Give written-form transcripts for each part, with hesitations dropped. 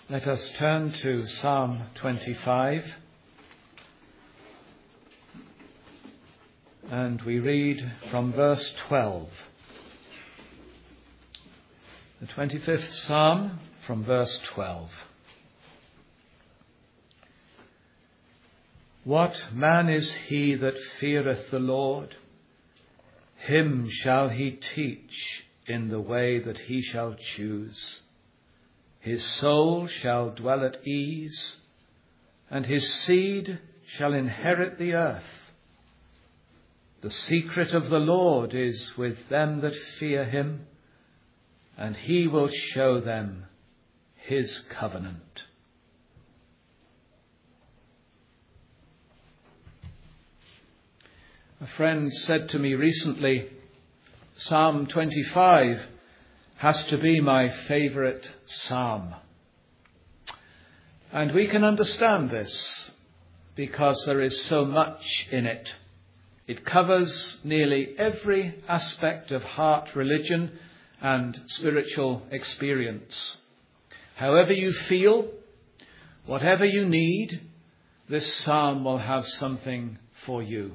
Let us turn to Psalm 25 and we read from verse 12. The 25th Psalm from verse 12. What man is he that feareth the Lord? Him shall he teach in the way that he shall choose. His soul shall dwell at ease, and his seed shall inherit the earth. The secret of the Lord is with them that fear him, and he will show them his covenant. A friend said to me recently, Psalm 25 has to be my favourite psalm. And we can understand this because there is so much in it. It covers nearly every aspect of heart religion and spiritual experience. However you feel, whatever you need, this psalm will have something for you.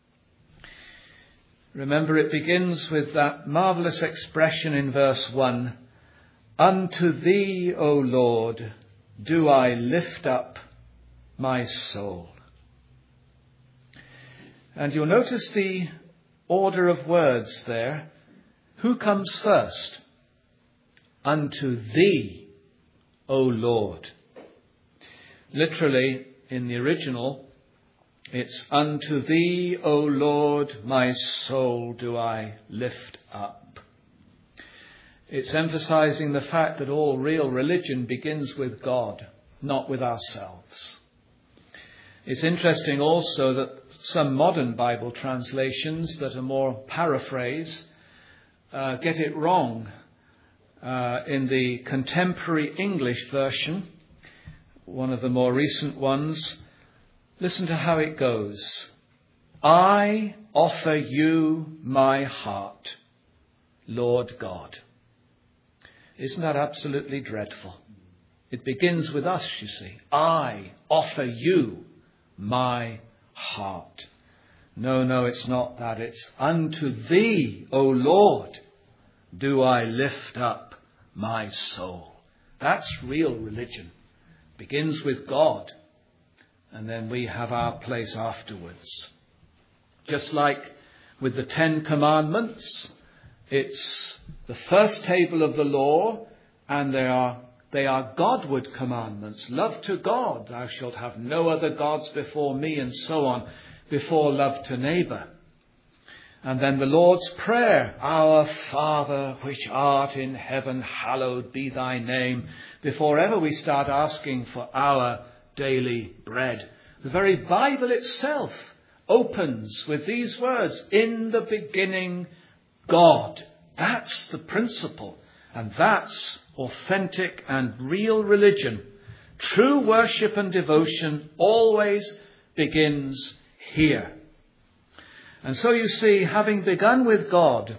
Remember, it begins with that marvellous expression in verse 1, Unto thee, O Lord, do I lift up my soul. And you'll notice the order of words there. Who comes first? Unto thee, O Lord. Literally, in the original, it's unto thee, O Lord, my soul do I lift up. It's emphasizing the fact that all real religion begins with God, not with ourselves. It's interesting also that some modern Bible translations that are more paraphrase get it wrong. In the contemporary English version, one of the more recent ones, listen to how it goes. I offer you my heart, Lord God. Isn't that absolutely dreadful? It begins with us, you see. I offer you my heart. No, it's not that. It's unto thee, O Lord, do I lift up my soul. That's real religion. Begins with God. And then we have our place afterwards. Just like with the 10 Commandments, it's the first table of the law, and they are Godward commandments. Love to God, thou shalt have no other gods before me, and so on, before love to neighbour. And then the Lord's Prayer, Our Father which art in heaven, hallowed be thy name, before ever we start asking for our daily bread. The very Bible itself opens with these words, in the beginning, God. That's the principle. And that's authentic and real religion. True worship and devotion always begins here. And so you see, having begun with God,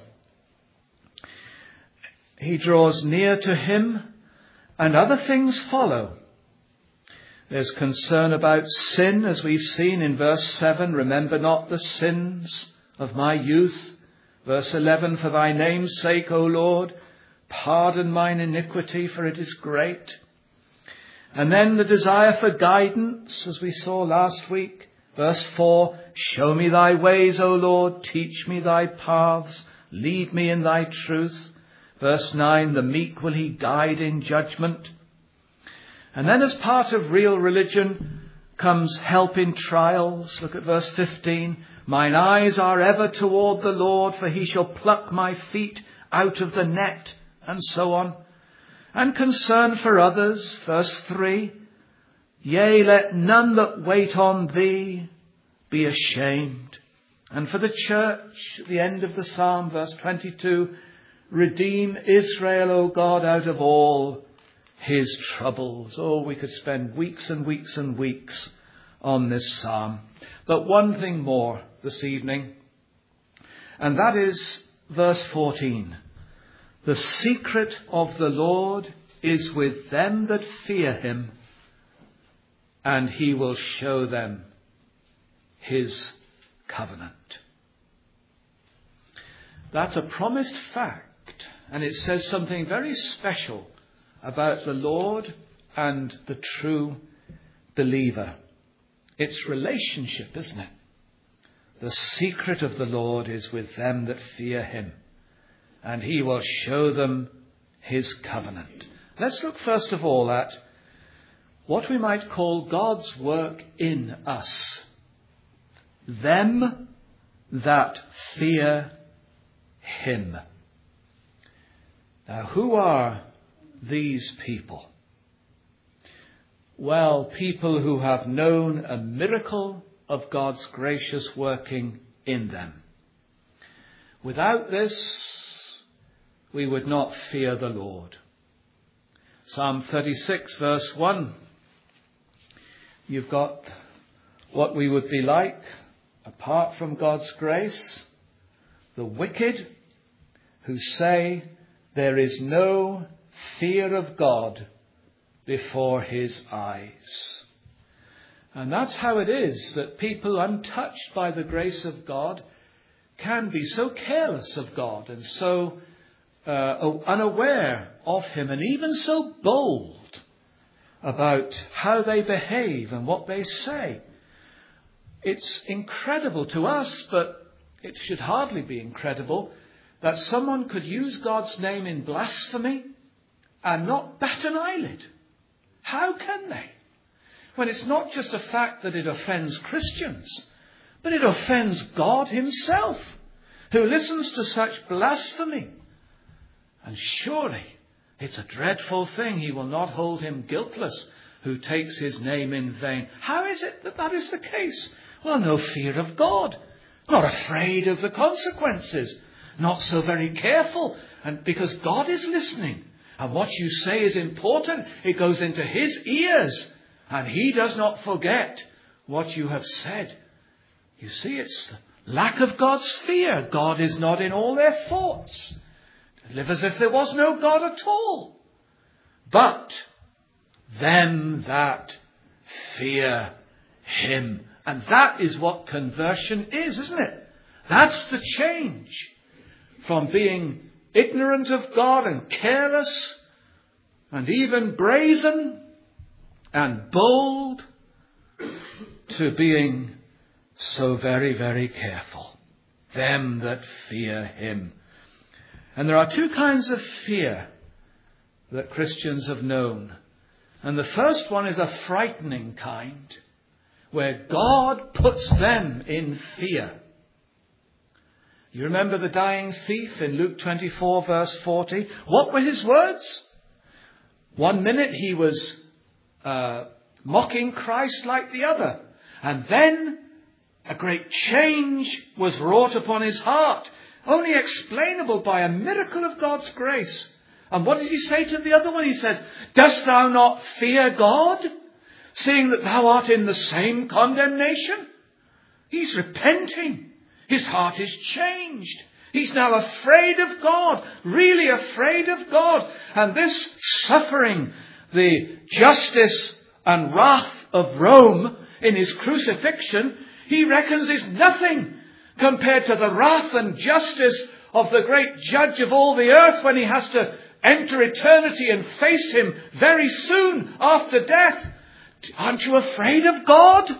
he draws near to him and other things follow. There's concern about sin, as we've seen in verse 7. Remember not the sins of my youth. Verse 11, for thy name's sake, O Lord, pardon mine iniquity, for it is great. And then the desire for guidance, as we saw last week. Verse 4, show me thy ways, O Lord, teach me thy paths, lead me in thy truth. Verse 9, the meek will he guide in judgment. And then as part of real religion comes help in trials. Look at verse 15. Mine eyes are ever toward the Lord, for he shall pluck my feet out of the net, and so on. And concern for others, verse 3. Yea, let none that wait on thee be ashamed. And for the church, at the end of the psalm, verse 22, redeem Israel, O God, out of all his troubles. Oh, we could spend weeks and weeks and weeks on this psalm. But one thing more this evening, and that is verse 14. The secret of the Lord is with them that fear him, and he will show them his covenant. That's a promised fact, and it says something very special about the Lord and the true believer. It's relationship, isn't it? The secret of the Lord is with them that fear him, and he will show them his covenant. Let's look first of all at what we might call God's work in us. Them that fear him. Now, who are these people? Well, people who have known a miracle of God's gracious working in them. Without this, we would not fear the Lord. Psalm 36 verse 1. You've got what we would be like apart from God's grace. The wicked who say there is no fear of God before his eyes. And that's how it is that people untouched by the grace of God can be so careless of God and so unaware of him, and even so bold about how they behave and what they say. It's incredible to us, but it should hardly be incredible that someone could use God's name in blasphemy and not bat an eyelid. How can they? When it's not just a fact that it offends Christians, but it offends God himself, who listens to such blasphemy. And surely it's a dreadful thing. He will not hold him guiltless who takes his name in vain. How is it that that is the case? Well, no fear of God. Not afraid of the consequences. Not so very careful. And because God is listening. And what you say is important. It goes into his ears. And he does not forget what you have said. You see, it's the lack of God's fear. God is not in all their thoughts. They live as if there was no God at all. But them that fear him. And that is what conversion is, isn't it? That's the change. From being ignorant of God and careless and even brazen and bold to being so very, very careful. Them that fear him. And there are two kinds of fear that Christians have known. And the first one is a frightening kind, where God puts them in fear. You remember the dying thief in Luke 24 verse 40? What were his words? One minute he was mocking Christ like the other. And then a great change was wrought upon his heart, only explainable by a miracle of God's grace. And what does he say to the other one? He says, dost thou not fear God, seeing that thou art in the same condemnation? He's repenting. His heart is changed. He's now afraid of God, really afraid of God. And this suffering, the justice and wrath of Rome in his crucifixion, he reckons is nothing compared to the wrath and justice of the great judge of all the earth when he has to enter eternity and face him very soon after death. Aren't you afraid of God?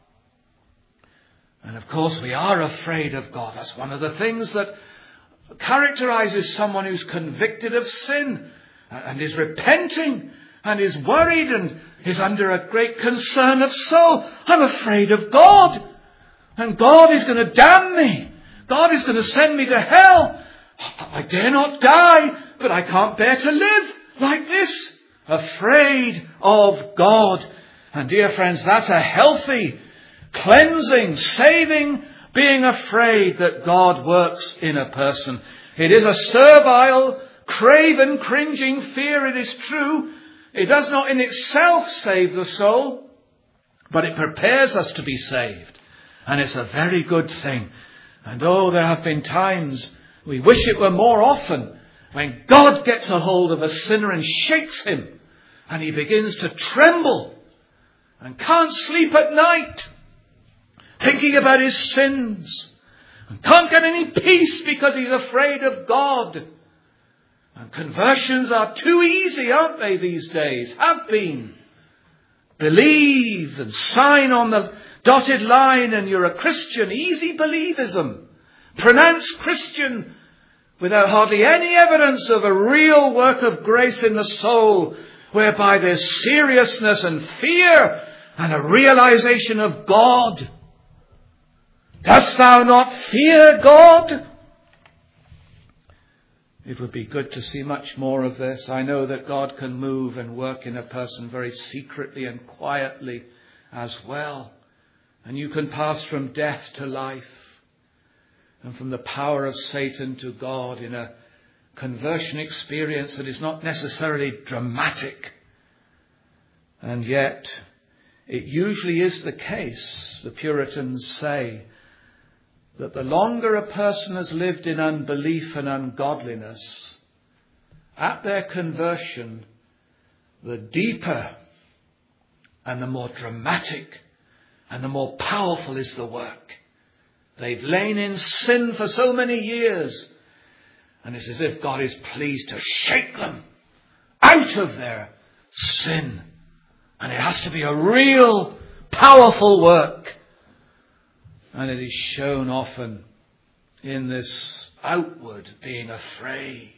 And of course we are afraid of God. That's one of the things that characterizes someone who's convicted of sin and is repenting and is worried and is under a great concern of soul. I'm afraid of God. And God is going to damn me. God is going to send me to hell. I dare not die, but I can't bear to live like this. Afraid of God. And dear friends, that's a healthy, cleansing, saving, being afraid that God works in a person. It is a servile, craven, cringing fear, it is true. It does not in itself save the soul, but it prepares us to be saved. And it's a very good thing. And there have been times, we wish it were more often, When God gets a hold of a sinner and shakes him, and he begins to tremble and can't sleep at night, thinking about his sins, and can't get any peace because he's afraid of God. And conversions are too easy, aren't they, these days? Have been. Believe and sign on the dotted line and you're a Christian. Easy believism. Pronounced Christian without hardly any evidence of a real work of grace in the soul, whereby there's seriousness and fear and a realization of God. Dost thou not fear God? It would be good to see much more of this. I know that God can move and work in a person very secretly and quietly as well. And you can pass from death to life and from the power of Satan to God in a conversion experience that is not necessarily dramatic. And yet, it usually is the case, the Puritans say, that the longer a person has lived in unbelief and ungodliness, at their conversion, the deeper and the more dramatic and the more powerful is the work. They've lain in sin for so many years, and it's as if God is pleased to shake them out of their sin. And it has to be a real powerful work. And it is shown often in this outward being afraid,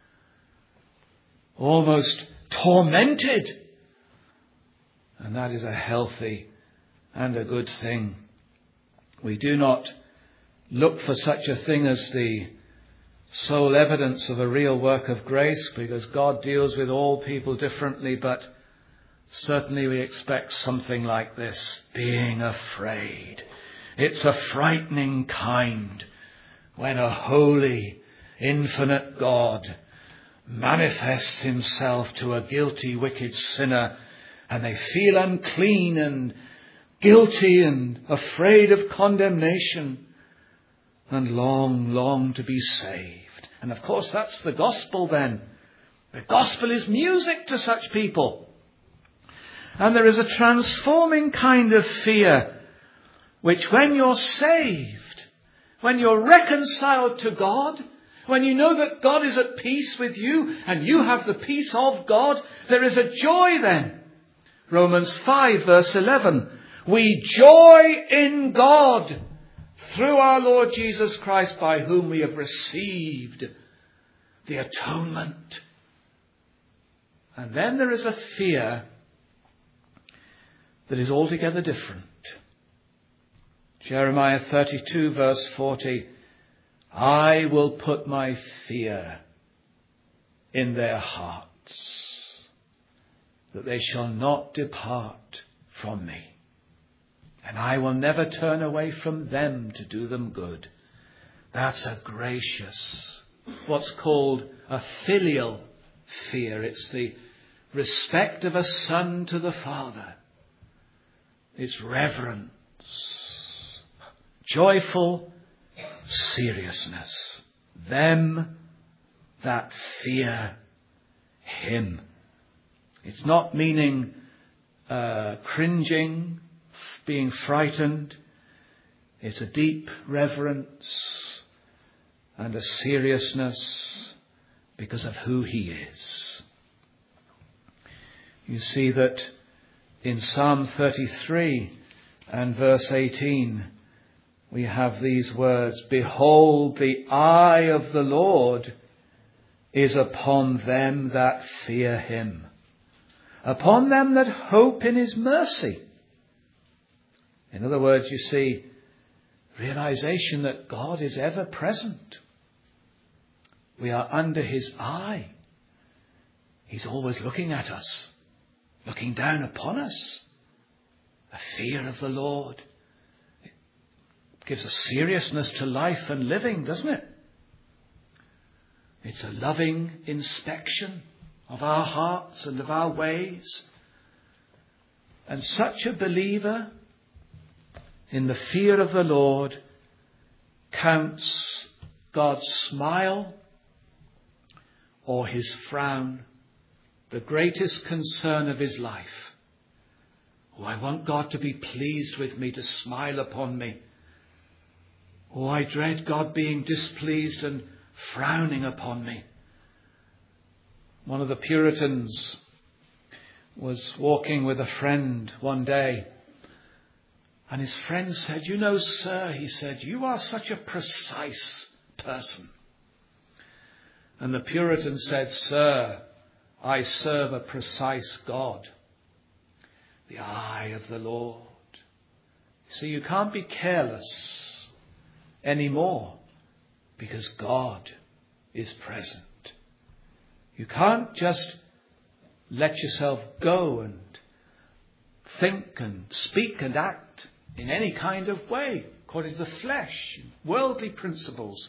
almost tormented. And that is a healthy and a good thing. We do not look for such a thing as the sole evidence of a real work of grace, because God deals with all people differently, but certainly we expect something like this, being afraid. It's a frightening kind when a holy, infinite God manifests himself to a guilty, wicked sinner, and they feel unclean and guilty and afraid of condemnation and long to be saved. And of course that's the gospel then. The gospel is music to such people. And there is a transforming kind of fear which, when you're saved, when you're reconciled to God, when you know that God is at peace with you and you have the peace of God, there is a joy then. Romans 5 verse 11. We joy in God through our Lord Jesus Christ, by whom we have received the atonement. And then there is a fear that is altogether different. Jeremiah 32 verse 40, I will put my fear in their hearts, that they shall not depart from me. And I will never turn away from them to do them good. That's a gracious, what's called a filial fear. It's the respect of a son to the father. It's reverence. Joyful seriousness. Them that fear him. It's not meaning cringing, being frightened. It's a deep reverence and a seriousness because of who he is. You see that in Psalm 33 and verse 18, we have these words, behold, the eye of the Lord is upon them that fear him, upon them that hope in his mercy. In other words, you see, realization that God is ever present. We are under his eye. He's always looking at us, looking down upon us. A fear of the Lord. It gives a seriousness to life and living, doesn't it? It's a loving inspection of our hearts and of our ways. And such a believer in the fear of the Lord counts God's smile or his frown, the greatest concern of his life. Oh, I want God to be pleased with me, to smile upon me. Oh, I dread God being displeased and frowning upon me. One of the Puritans was walking with a friend one day, and his friend said, "You know, sir," he said, "you are such a precise person." And the Puritan said, "Sir, I serve a precise God, the eye of the Lord." See, you can't be careless anymore because God is present. You can't just let yourself go and think and speak and act in any kind of way according to the flesh, worldly principles.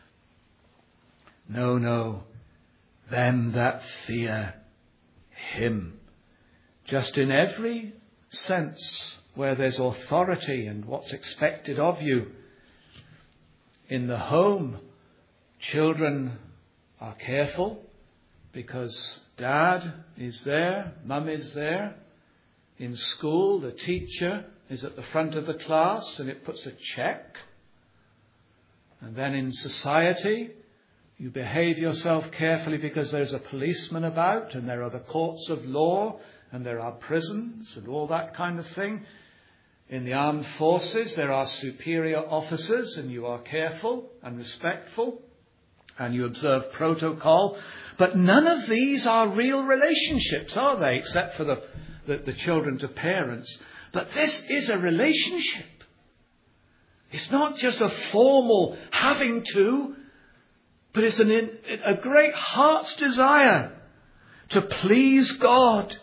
No. Them that fear him. Just in every sense where there's authority and what's expected of you. In the home, children are careful because dad is there, mum is there. In school, the teacher is at the front of the class and it puts a check. And then in society, you behave yourself carefully because there's a policeman about and there are the courts of law and there are prisons and all that kind of thing. In the armed forces, there are superior officers and you are careful and respectful and you observe protocol. But none of these are real relationships, are they? Except for the children to parents. But this is a relationship. It's not just a formal having to, but it's a great heart's desire to please God.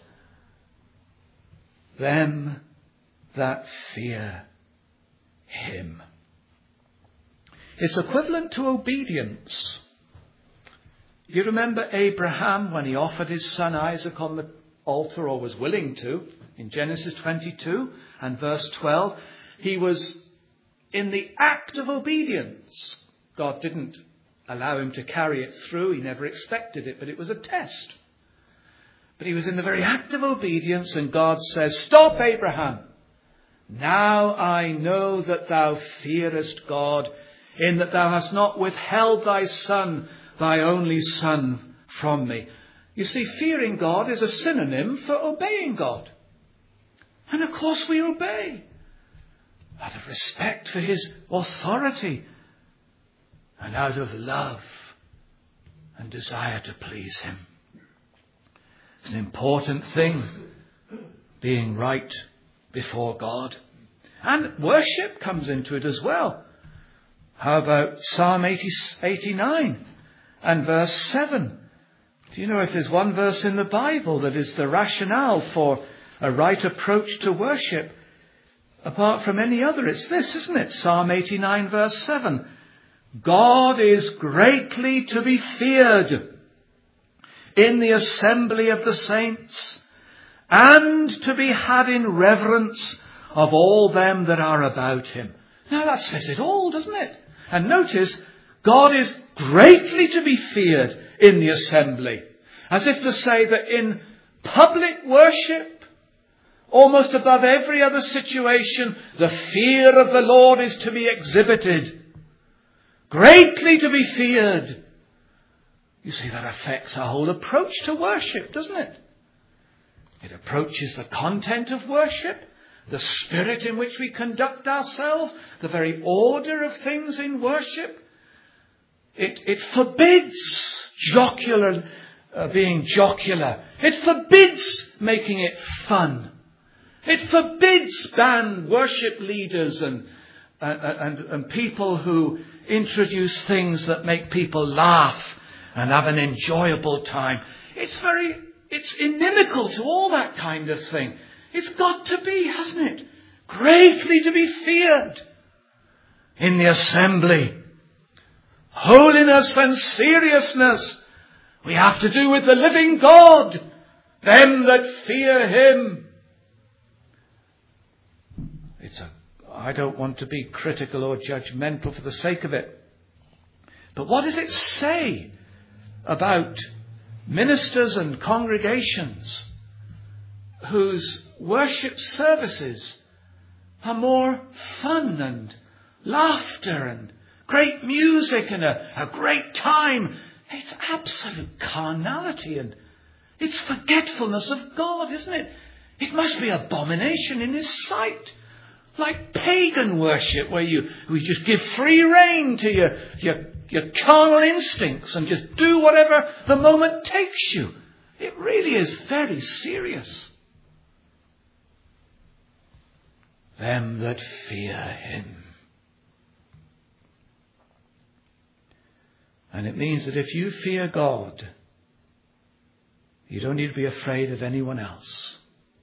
Them that fear him. It's equivalent to obedience. You remember Abraham when he offered his son Isaac on the altar, or was willing to, in Genesis 22 and verse 12. He was in the act of obedience. God didn't allow him to carry it through. He never expected it, but it was a test. But he was in the very act of obedience, and God says, "Stop, Abraham. Now I know that thou fearest God, in that thou hast not withheld thy son, thy only son, from me." You see, fearing God is a synonym for obeying God. And of course we obey out of respect for his authority and out of love and desire to please him. It's an important thing, being right before God. And worship comes into it as well. How about Psalm 89 and verse 7? Do you know if there's one verse in the Bible that is the rationale for a right approach to worship, apart from any other, it's this, isn't it? Psalm 89 verse 7. God is greatly to be feared in the assembly of the saints, and to be had in reverence of all them that are about him. Now that says it all, doesn't it? And notice, God is greatly to be feared in the assembly. As if to say that in public worship, almost above every other situation, the fear of the Lord is to be exhibited. Greatly to be feared. You see, that affects our whole approach to worship, doesn't it? It approaches the content of worship, the spirit in which we conduct ourselves, the very order of things in worship. It forbids being jocular. It forbids making it fun. It forbids band worship leaders and people who introduce things that make people laugh and have an enjoyable time. It's inimical to all that kind of thing. It's got to be, hasn't it? Greatly to be feared in the assembly. Holiness and seriousness we have to do with the living God, them that fear him. I don't want to be critical or judgmental for the sake of it. But what does it say about ministers and congregations whose worship services are more fun and laughter and great music and a great time. It's absolute carnality and it's forgetfulness of God, isn't it? It must be abomination in his sight. Like pagan worship where you just give free rein to your carnal instincts and just do whatever the moment takes you. It really is very serious. Them that fear him. And it means that if you fear God, you don't need to be afraid of anyone else.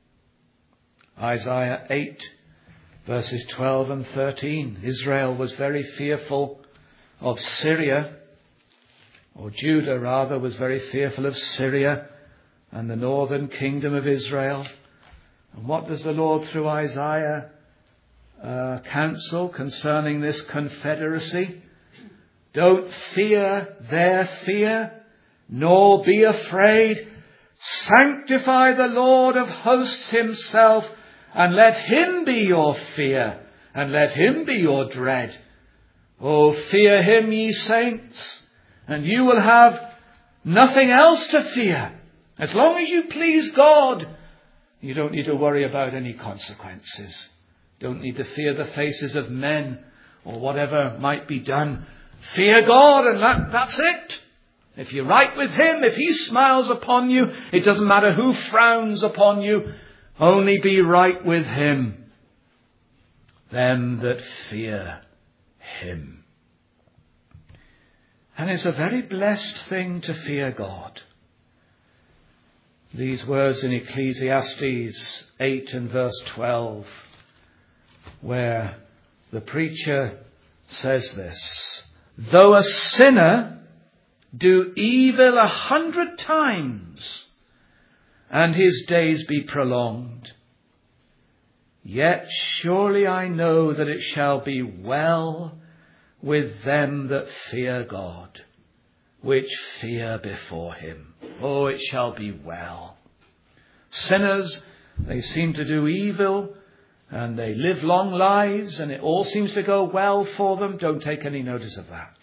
Isaiah 8, verses 12 and 13. Israel was very fearful of Syria, or Judah rather was very fearful of Syria and the northern kingdom of Israel. And what does the Lord through Isaiah counsel concerning this confederacy? Don't fear their fear, nor be afraid. Sanctify the Lord of hosts himself, and let him be your fear, and let him be your dread. Oh, fear him, ye saints, and you will have nothing else to fear. As long as you please God, you don't need to worry about any consequences. Don't need to fear the faces of men or whatever might be done. Fear God, and that's it. If you're right with him, if he smiles upon you, it doesn't matter who frowns upon you. Only be right with him. Them that fear him. And it's a very blessed thing to fear God. These words in Ecclesiastes 8 and verse 12, where the preacher says this: though a sinner do evil 100 times, and his days be prolonged, yet surely I know that it shall be well with them that fear God, which fear before him. Oh, it shall be well. Sinners, they seem to do evil, and they live long lives, and it all seems to go well for them. Don't take any notice of that.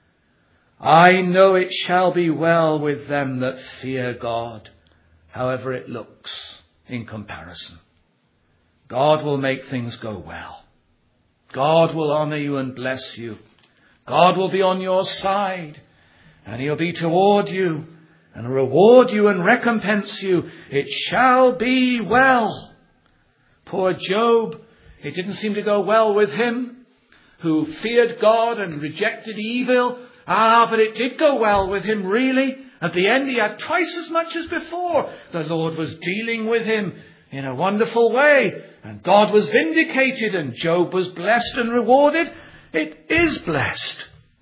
I know it shall be well with them that fear God, however it looks in comparison. God will make things go well. God will honor you and bless you. God will be on your side, and he'll be toward you and reward you and recompense you. It shall be well. Poor Job, it didn't seem to go well with him, who feared God and rejected evil. But it did go well with him, really. At the end, he had twice as much as before. The Lord was dealing with him in a wonderful way, and God was vindicated, and Job was blessed and rewarded. It is blessed.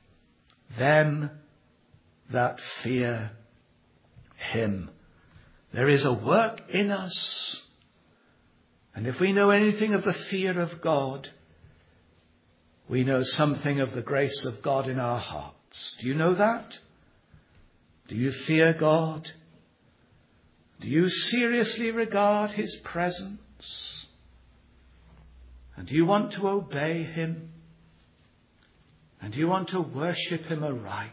Them that fear him. There is a work in us. And if we know anything of the fear of God, we know something of the grace of God in our hearts. Do you know that? Do you fear God? Do you seriously regard his presence? And do you want to obey him? And do you want to worship him aright?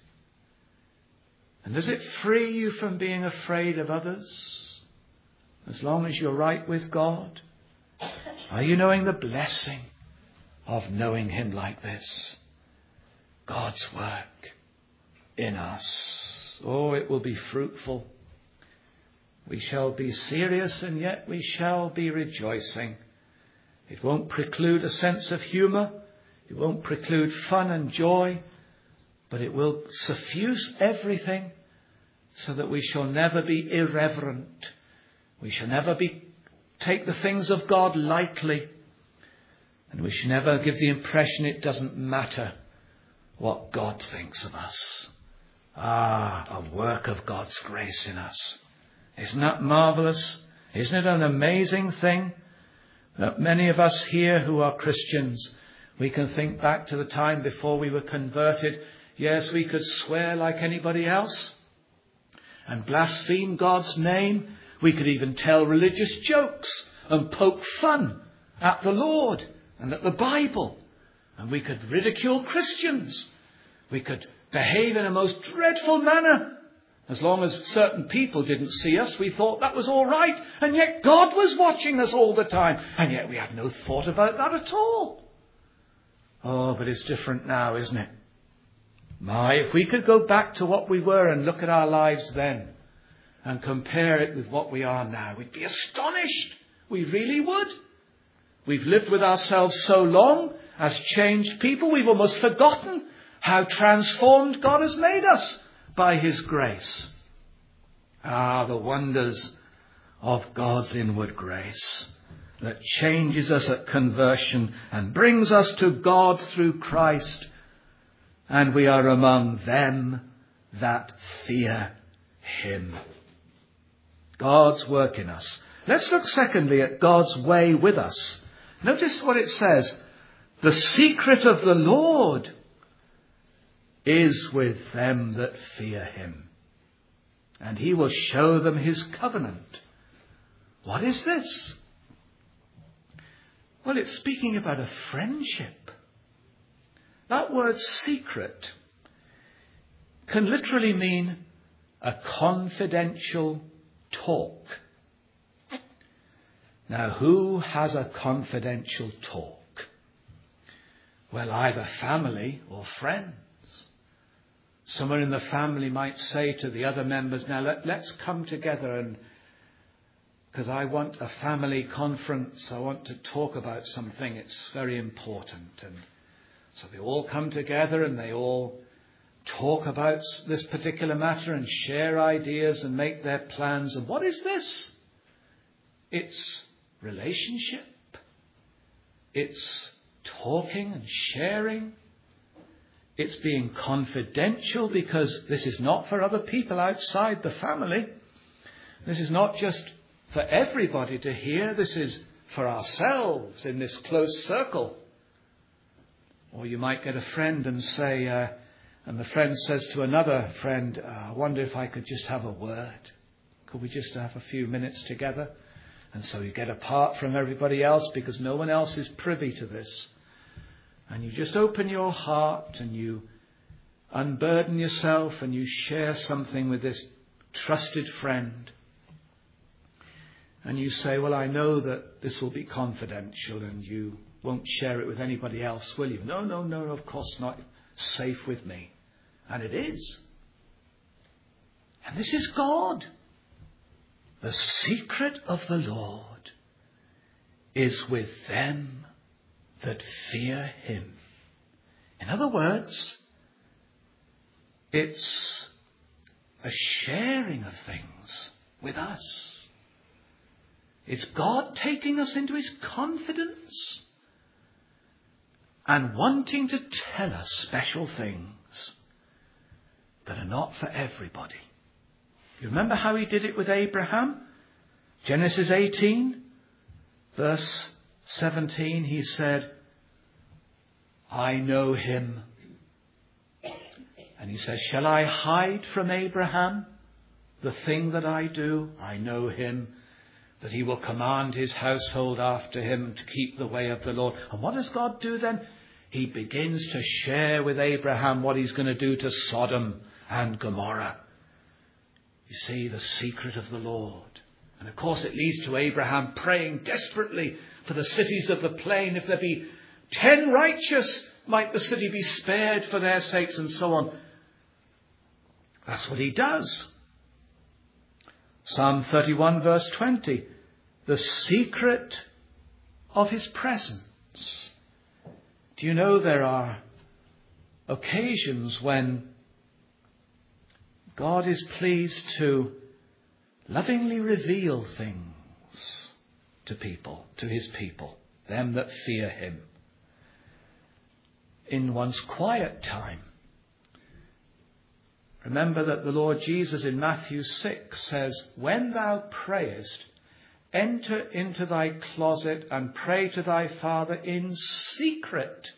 And does it free you from being afraid of others? As long as you're right with God? Are you knowing the blessing of knowing him like this? God's work in us. Oh, it will be fruitful. We shall be serious, and yet we shall be rejoicing. It won't preclude a sense of humour. It won't preclude fun and joy. But it will suffuse everything so that we shall never be irreverent. We shall never take the things of God lightly. And we should never give the impression it doesn't matter what God thinks of us. A work of God's grace in us. Isn't that marvellous? Isn't it an amazing thing that many of us here who are Christians, we can think back to the time before we were converted. Yes, we could swear like anybody else. and blaspheme God's name. We could even tell religious jokes and poke fun at the Lord and at the Bible. And we could ridicule Christians. We could behave in a most dreadful manner. As long as certain people didn't see us, we thought that was all right. And yet God was watching us all the time. And yet we had no thought about that at all. Oh, but it's different now, isn't it? My, if we could go back to what we were and look at our lives then and compare it with what we are now, we'd be astonished. We really would. We've lived with ourselves so long as changed people, we've almost forgotten how transformed God has made us by his grace. Ah, the wonders of God's inward grace that changes us at conversion and brings us to God through Christ. And we are among them that fear him. God's work in us. Let's look secondly at God's way with us. Notice what it says. The secret of the Lord is with them that fear him, and he will show them his covenant. What is this? Well, it's speaking about a friendship. That word secret can literally mean a confidential talk. Now, who has a confidential talk? Well, either family or friends. Someone in the family might say to the other members, now let's come together, and because I want a family conference, I want to talk about something, it's very important. And so they all come together and they all talk about this particular matter and share ideas and make their plans. And what is this? It's relationship. It's talking and sharing. It's being confidential, because this is not for other people outside the family. This is not just for everybody to hear. This is for ourselves in this close circle. Or you might get a friend and say, and the friend says to another friend, I wonder if I could just have a word. Could we just have a few minutes together? And so you get apart from everybody else because no one else is privy to this. And you just open your heart and you unburden yourself and you share something with this trusted friend. And you say, well, I know that this will be confidential and you won't share it with anybody else, will you? No, of course not. It's safe with me. And it is. And this is God. The secret of the Lord is with them that fear him. In other words, it's a sharing of things with us. It's God taking us into his confidence and wanting to tell us special things that are not for everybody. You remember how he did it with Abraham? Genesis 18, verse 17, he said, I know him. And he says, shall I hide from Abraham the thing that I do? I know him, that he will command his household after him to keep the way of the Lord. And what does God do then? He begins to share with Abraham what he's going to do to Sodom and Gomorrah. You see, the secret of the Lord. And of course it leads to Abraham praying desperately for the cities of the plain. If there be 10 righteous, might the city be spared for their sakes, and so on. That's what he does. Psalm 31 verse 20. The secret of his presence. Do you know there are occasions when God is pleased to lovingly reveal things to people, to his people, them that fear him, in one's quiet time. Remember that the Lord Jesus in Matthew 6 says, when thou prayest, enter into thy closet and pray to thy Father in secret.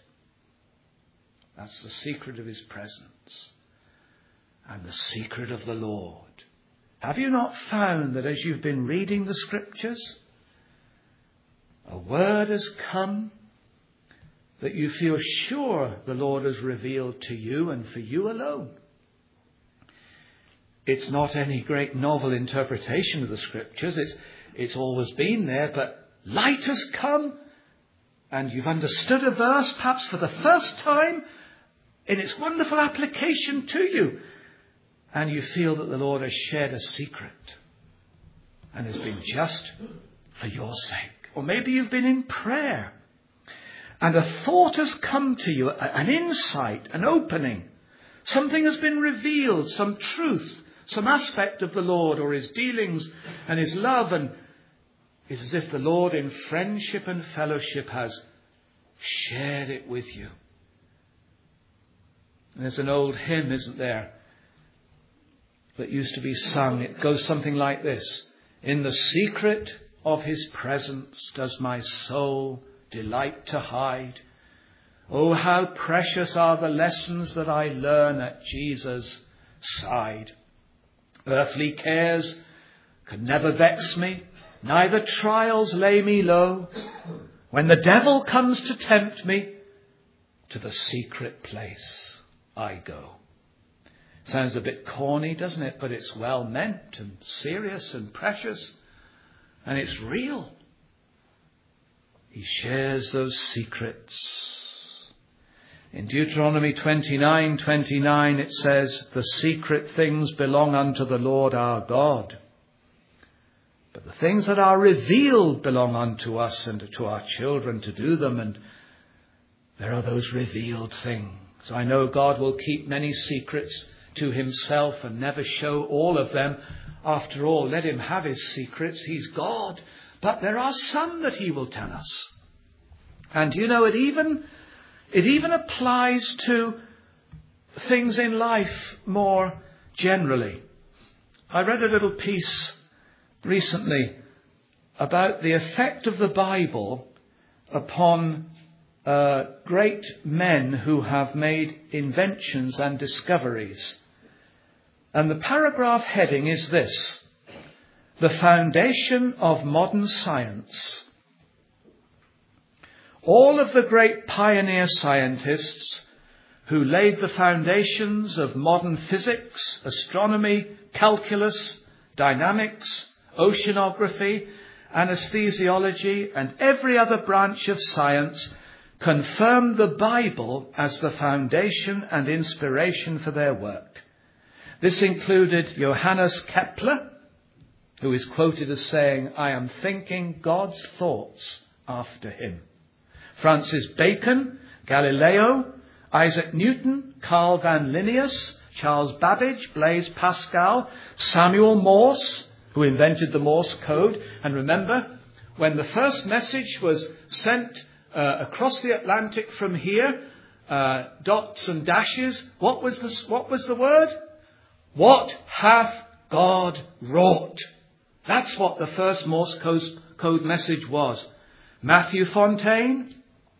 That's the secret of his presence and the secret of the Lord. Have you not found that as you've been reading the Scriptures, a word has come that you feel sure the Lord has revealed to you and for you alone? It's not any great novel interpretation of the Scriptures. It's always been there, but light has come and you've understood a verse perhaps for the first time in its wonderful application to you. And you feel that the Lord has shared a secret and has been just for your sake. Or maybe you've been in prayer and a thought has come to you, an insight, an opening. Something has been revealed, some truth, some aspect of the Lord or his dealings and his love. And it's as if the Lord in friendship and fellowship has shared it with you. And there's an old hymn, isn't there, that used to be sung. It goes something like this. In the secret of his presence does my soul delight to hide. Oh, how precious are the lessons that I learn at Jesus' side. Earthly cares can never vex me, neither trials lay me low. When the devil comes to tempt me, to the secret place I go. Sounds a bit corny, doesn't it? But it's well meant and serious and precious. And it's real. He shares those secrets. In Deuteronomy 29:29 it says, the secret things belong unto the Lord our God. But the things that are revealed belong unto us and to our children to do them. And there are those revealed things. I know God will keep many secrets to himself and never show all of them. After all, let him have his secrets. He's God. But there are some that he will tell us. And you know, it even applies to things in life more generally. I read a little piece recently about the effect of the Bible upon great men who have made inventions and discoveries. And the paragraph heading is this: the foundation of modern science. All of the great pioneer scientists who laid the foundations of modern physics, astronomy, calculus, dynamics, oceanography, anesthesiology, and every other branch of science confirmed the Bible as the foundation and inspiration for their work. This included Johannes Kepler, who is quoted as saying, I am thinking God's thoughts after him. Francis Bacon, Galileo, Isaac Newton, Carl van Linnaeus, Charles Babbage, Blaise Pascal, Samuel Morse, who invented the Morse code. And remember, when the first message was sent across the Atlantic from here, dots and dashes, what was the word? What hath God wrought? That's what the first Morse code message was. Matthew Fontaine,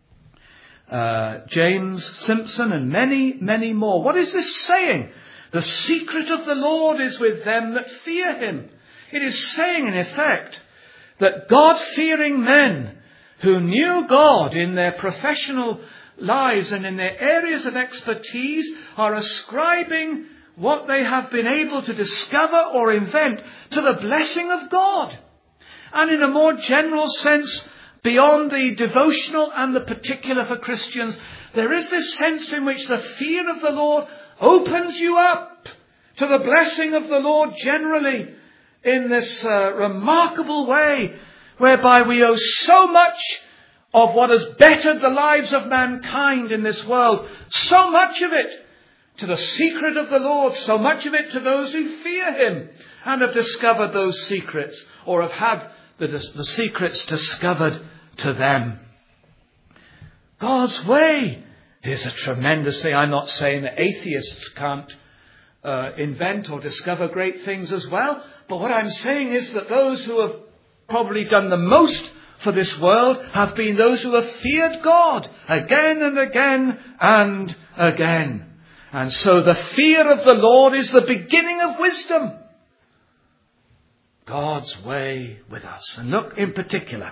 James Simpson, and many, many more. What is this saying? The secret of the Lord is with them that fear him. It is saying, in effect, that God-fearing men who knew God in their professional lives and in their areas of expertise are ascribing what they have been able to discover or invent to the blessing of God. And in a more general sense, beyond the devotional and the particular for Christians, there is this sense in which the fear of the Lord opens you up to the blessing of the Lord generally in this remarkable way, whereby we owe so much of what has bettered the lives of mankind in this world, so much of it to the secret of the Lord, so much of it to those who fear him and have discovered those secrets, or have had the secrets discovered to them. God's way is a tremendous thing. I'm not saying that atheists can't invent or discover great things as well. But what I'm saying is that those who have probably done the most for this world have been those who have feared God again and again and again. And so the fear of the Lord is the beginning of wisdom. God's way with us. And look in particular.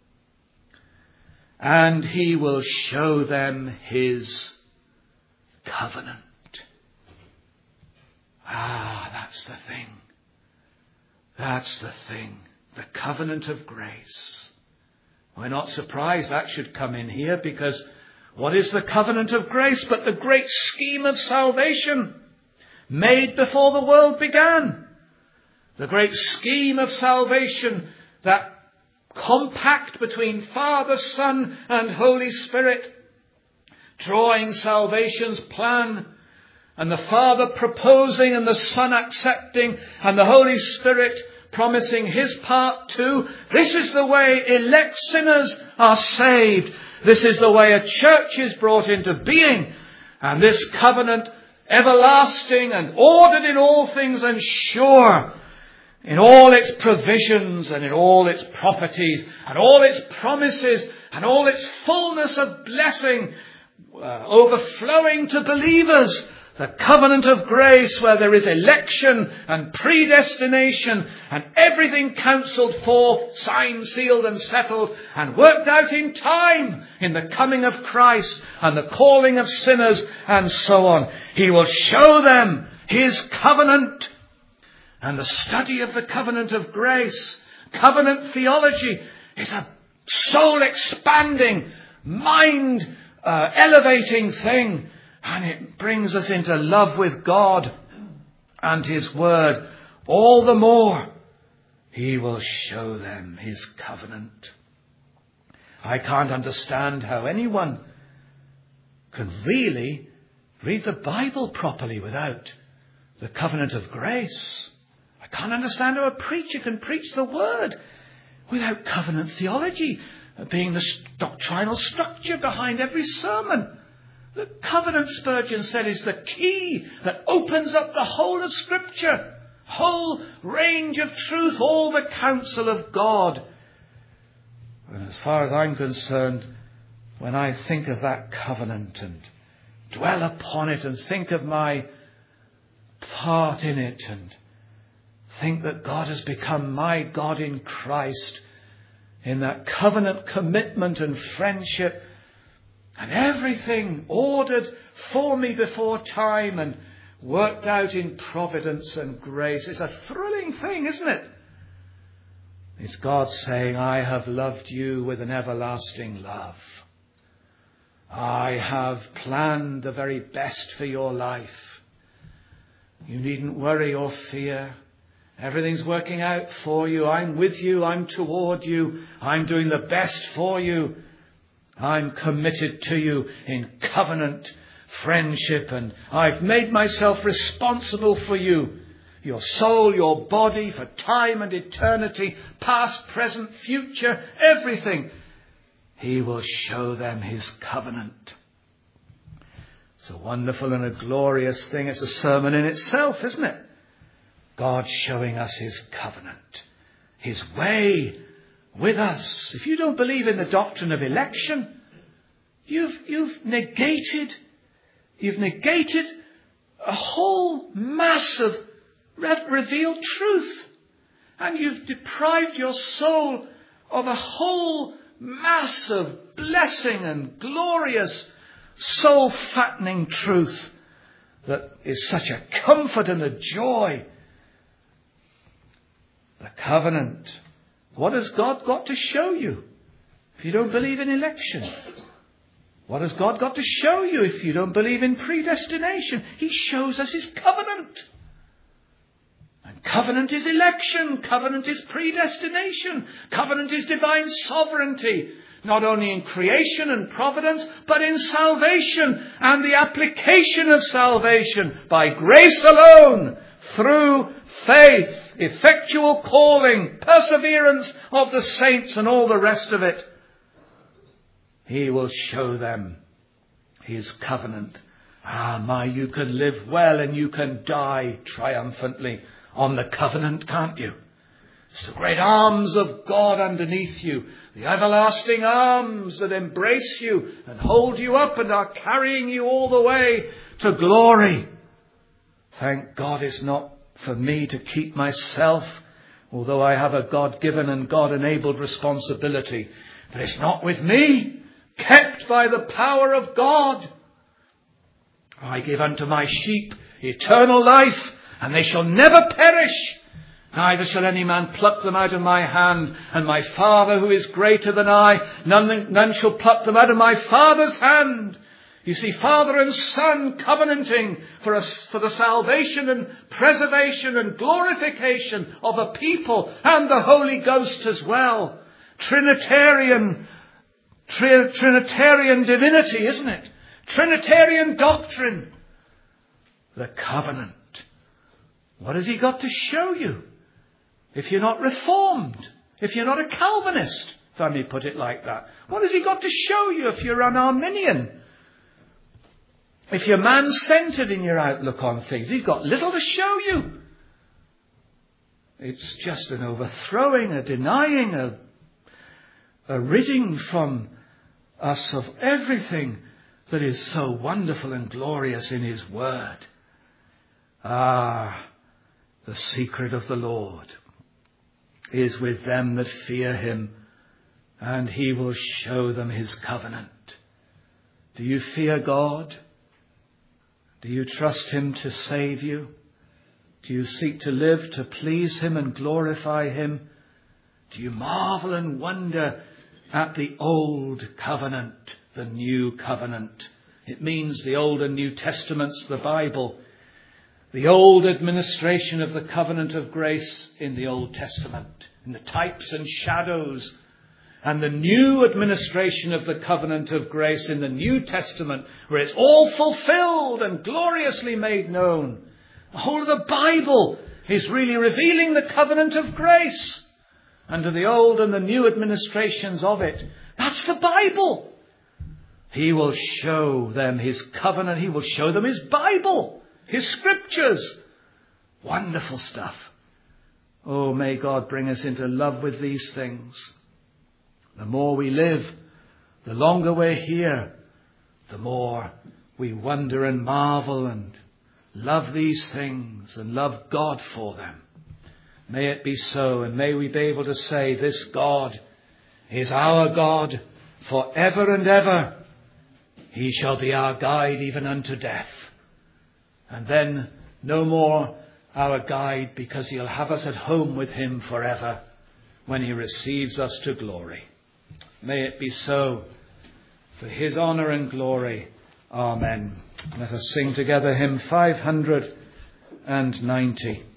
And he will show them his covenant. That's the thing. That's the thing. The covenant of grace. We're not surprised that should come in here, because what is the covenant of grace but the great scheme of salvation made before the world began? The great scheme of salvation, that compact between Father, Son and Holy Spirit, drawing salvation's plan, and the Father proposing and the Son accepting and the Holy Spirit promising his part too. This is the way elect sinners are saved. This is the way a church is brought into being. And this covenant, everlasting and ordered in all things and sure in all its provisions and in all its properties and all its promises and all its fullness of blessing, overflowing to believers. The covenant of grace, where there is election and predestination and everything counselled forth, signed, sealed and settled and worked out in time in the coming of Christ and the calling of sinners and so on. He will show them his covenant. And the study of the covenant of grace, covenant theology, is a soul-expanding, mind-elevating thing. And it brings us into love with God and his word all the more. He will show them his covenant. I can't understand how anyone can really read the Bible properly without the covenant of grace. I can't understand how a preacher can preach the word without covenant theology being the doctrinal structure behind every sermon. The covenant, Spurgeon said, is the key that opens up the whole of Scripture, whole range of truth, all the counsel of God. And as far as I'm concerned, when I think of that covenant and dwell upon it and think of my part in it and think that God has become my God in Christ in that covenant commitment and friendship, and everything ordered for me before time and worked out in providence and grace. It's a thrilling thing, isn't it? It's God saying, I have loved you with an everlasting love. I have planned the very best for your life. You needn't worry or fear. Everything's working out for you. I'm with you. I'm toward you. I'm doing the best for you. I'm committed to you in covenant friendship, and I've made myself responsible for you, your soul, your body, for time and eternity, past, present, future, everything. He will show them his covenant. It's a wonderful and a glorious thing. It's a sermon in itself, isn't it? God showing us his covenant, his way with us. If you don't believe in the doctrine of election, you've negated a whole mass of revealed truth, and you've deprived your soul of a whole mass of blessing and glorious soul fattening truth that is such a comfort and a joy. The covenant. What has God got to show you if you don't believe in election? What has God got to show you if you don't believe in predestination? He shows us his covenant. And covenant is election. Covenant is predestination. Covenant is divine sovereignty. Not only in creation and providence, but in salvation and the application of salvation by grace alone, through faith, effectual calling, perseverance of the saints and all the rest of it. He will show them his covenant. You can live well and you can die triumphantly on the covenant, can't you? It's the great arms of God underneath you, the everlasting arms that embrace you and hold you up and are carrying you all the way to glory. Thank God it's not for me to keep myself although I have a God-given and God-enabled responsibility. But it's not with me, kept by the power of God. I give unto my sheep eternal life, and they shall never perish. Neither shall any man pluck them out of my hand. And my Father, who is greater than I, none shall pluck them out of my Father's hand. You see, Father and Son covenanting for the salvation and preservation and glorification of a people, and the Holy Ghost as well. Trinitarian divinity, isn't it? Trinitarian doctrine. The covenant. What has he got to show you? If you're not Reformed, if you're not a Calvinist, if I may put it like that, what has he got to show you if you're an Arminian? If you're man-centered in your outlook on things, he's got little to show you. It's just an overthrowing, a denying, a ridding from us of everything that is so wonderful and glorious in his word. Ah, the secret of the Lord is with them that fear him, and he will show them his covenant. Do you fear God? Do you trust him to save you? Do you seek to live to please him and glorify him? Do you marvel and wonder at the old covenant, the new covenant? It means the Old and New Testaments, the Bible. The old administration of the covenant of grace in the Old Testament, in the types and shadows, and the new administration of the covenant of grace in the New Testament, where it's all fulfilled and gloriously made known. The whole of the Bible is really revealing the covenant of grace under the old and the new administrations of it. That's the Bible. He will show them his covenant. He will show them his Bible. His scriptures. Wonderful stuff. Oh, may God bring us into love with these things. The more we live, the longer we're here, the more we wonder and marvel and love these things and love God for them. May it be so, and may we be able to say, this God is our God forever and ever. He shall be our guide even unto death. And then no more our guide, because he'll have us at home with him forever when he receives us to glory. May it be so, for his honour and glory. Amen. Let us sing together hymn 590.